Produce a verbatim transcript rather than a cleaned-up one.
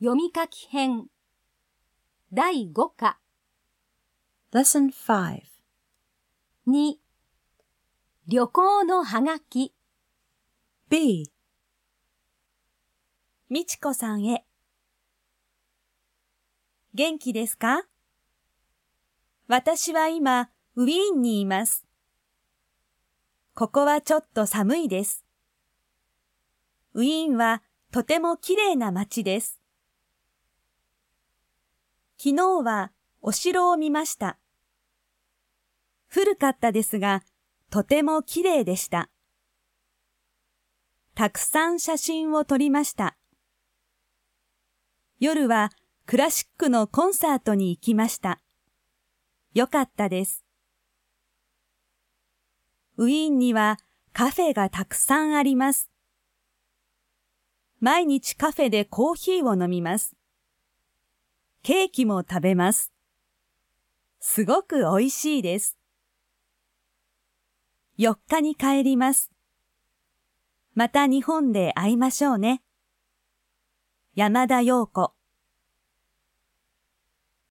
読み書き編だいご課 Lesson five. に旅行のはがき B. みちこさんへ。元気ですか？私は今、ウィーンにいます。ここはちょっと寒いです。ウィーンはとてもきれいな街です。昨日はお城を見ました。古かったですが、とてもきれいでした。たくさん写真を撮りました。夜はクラシックのコンサートに行きました。よかったです。ウィーンにはカフェがたくさんあります。毎日カフェでコーヒーを飲みます。ケーキも食べます。すごくおいしいです。よっかに帰ります。また日本で会いましょうね。山田陽子